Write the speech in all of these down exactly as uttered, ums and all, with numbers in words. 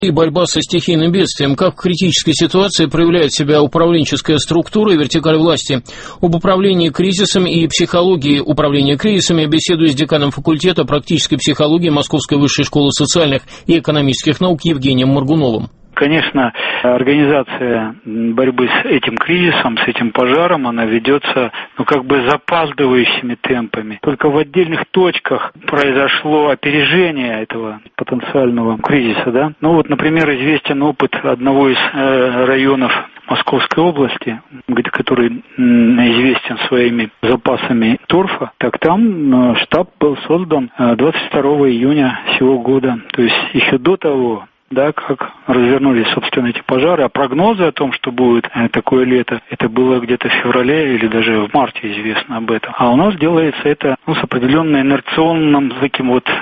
И борьба со стихийным бедствием. Как в критической ситуации проявляет себя управленческая структура и вертикаль власти? Об управлении кризисами и психологии управления кризисами беседую с деканом факультета практической психологии Московской высшей школы социальных и экономических наук Евгением Моргуновым. Конечно, организация борьбы с этим кризисом, с этим пожаром, она ведется, ну, как бы запаздывающими темпами. Только в отдельных точках произошло опережение этого потенциального кризиса, да. Ну, вот, например, известен опыт одного из э, районов Московской области, который известен своими запасами торфа. Так там штаб был создан двадцать второго июня сего года, то есть еще до того, да, как развернулись, собственно, эти пожары, а прогнозы о том, что будет такое лето, это было где-то в феврале или даже в марте известно об этом. А у нас делается это, ну, с определенным инерционным таким вот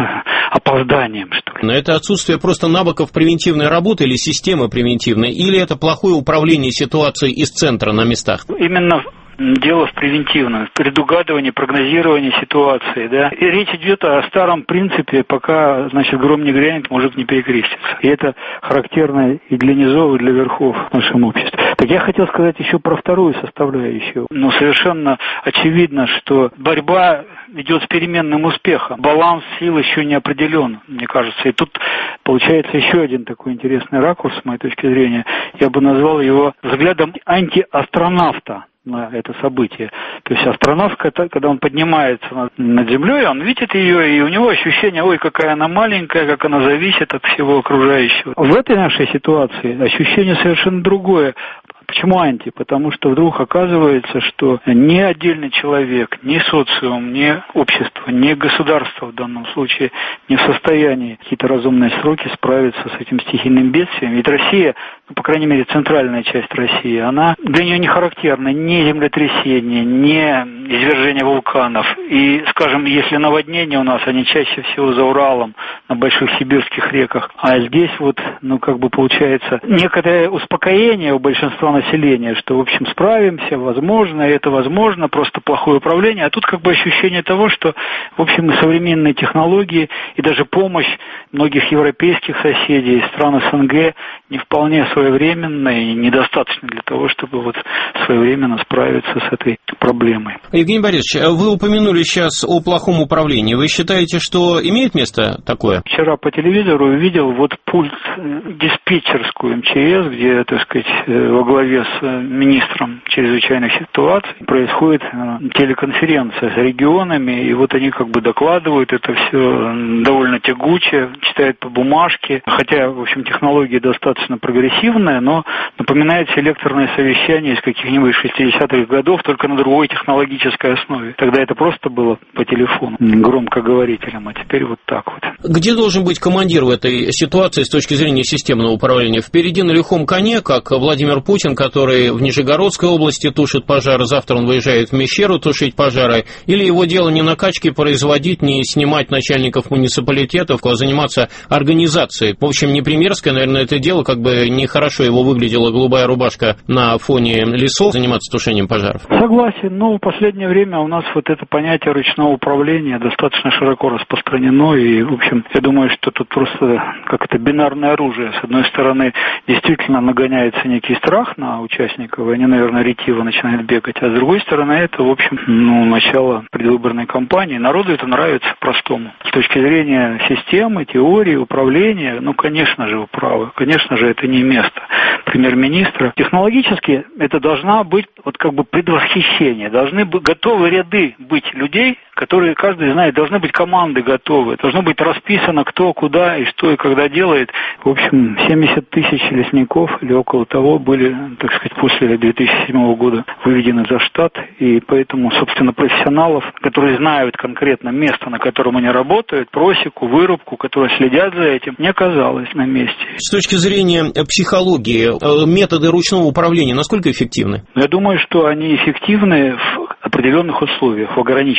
опозданием, что ли. Но это отсутствие просто навыков превентивной работы или системы превентивной, или это плохое управление ситуацией из центра на местах? Именно дело в превентивном, в предугадывании, прогнозировании ситуации, да. И речь идет о старом принципе, пока, значит, гром не грянет, мужик не перекрестится. И это характерно и для низов, и для верхов в нашем обществе. Так я хотел сказать еще про вторую составляющую. Но совершенно очевидно, что борьба идет с переменным успехом. Баланс сил еще не определен, мне кажется. И тут получается еще один такой интересный ракурс, с моей точки зрения. Я бы назвал его взглядом антиастронавта на это событие. То есть астронавт, когда он поднимается над, над Землей, он видит ее, и у него ощущение, ой, какая она маленькая, как она зависит от всего окружающего. В этой нашей ситуации ощущение совершенно другое. Почему анти? Потому что вдруг оказывается, что ни отдельный человек, ни социум, ни общество, ни государство в данном случае не в состоянии в какие-то разумные сроки справиться с этим стихийным бедствием. Ведь Россия, ну, по крайней мере, центральная часть России, она для нее не характерна ни землетрясение, ни извержение вулканов. И, скажем, если наводнения у нас, они чаще всего за Уралом, на больших сибирских реках. А здесь вот, ну, как бы получается некоторое успокоение у большинства населения, что, в общем, справимся, возможно, это возможно, просто плохое управление. А тут как бы ощущение того, что, в общем, и современные технологии, и даже помощь многих европейских соседей, стран СНГ не вполне своевременная и недостаточно для того, чтобы вот своевременно справиться с этой проблемой. Евгений Борисович, вы упомянули сейчас о плохом управлении. Вы считаете, что имеет место такое? Вчера по телевизору увидел вот пульт диспетчерскую МЧС, где, так сказать, во главе с министром чрезвычайных ситуаций происходит телеконференция с регионами, и вот они как бы докладывают, это все довольно тягуче, читают по бумажке, хотя, в общем, технология достаточно прогрессивная, но напоминает селекторное совещание из каких-нибудь шестидесятых годов, только на другой технологической основе. Тогда это просто было по телефону, громкоговорителем, а теперь вот так вот. Где должен быть командир в этой ситуации с точки зрения системного управления? Впереди на лихом коне, как Владимир Путин, который в Нижегородской области тушит пожары, завтра он выезжает в Мещеру тушить пожары, или его дело не накачки производить, не снимать начальников муниципалитетов, а заниматься организацией. В общем, не примерское, наверное, это дело, как бы нехорошо его выглядела голубая рубашка на фоне лесов, заниматься тушением пожаров. Согласен, но в последнее время у нас вот это понятие ручного управления достаточно широко распространено, и, в общем, я думаю, что тут просто как это бинарное оружие. С одной стороны, действительно нагоняется некий страх на участников, и они, наверное, ретиво начинают бегать, а с другой стороны, это, в общем, ну, начало предвыборной кампании. Народу это нравится простому. С точки зрения системы, теории, управления, ну, конечно же, вы правы, конечно же, это не место премьер-министра. Технологически это должна быть вот как бы предвосхищение, должны быть готовы ряды быть людей, которые каждый знает, должны быть команды готовы, должно быть расписано, кто, куда и что и когда делает. В общем, семьдесят тысяч лесников или около того были, так сказать, после две тысячи седьмого года выведены за штат, и поэтому, собственно, профессионалов, которые знают конкретно место, на котором они работают, просеку, вырубку, которые следят за этим, не оказалось на месте. С точки зрения психологии, методы ручного управления насколько эффективны? Я думаю, что они эффективны в определенных условиях, в ограниченных условиях.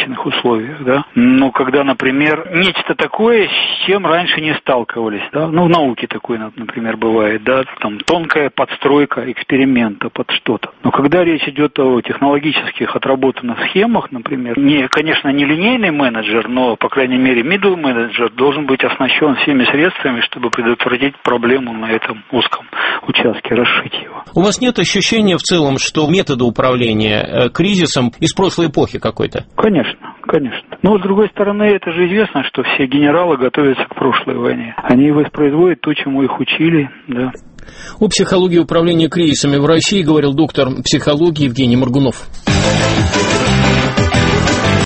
условиях, да. Но когда, например, нечто такое, с чем раньше не сталкивались, да, ну, в науке такое, например, бывает, да, там тонкая подстройка эксперимента под что-то. Но когда речь идет о технологических отработанных схемах, например, не, конечно, не линейный менеджер, но, по крайней мере, middle менеджер должен быть оснащен всеми средствами, чтобы предотвратить проблему на этом узком участке, расшить его. У вас нет ощущения в целом, что методы управления кризисом из прошлой эпохи какой-то? Конечно, конечно. Но, с другой стороны, это же известно, что все генералы готовятся к прошлой войне. Они воспроизводят то, чему их учили, да. О психологии управления кризисами в России говорил доктор психологии Евгений Моргунов.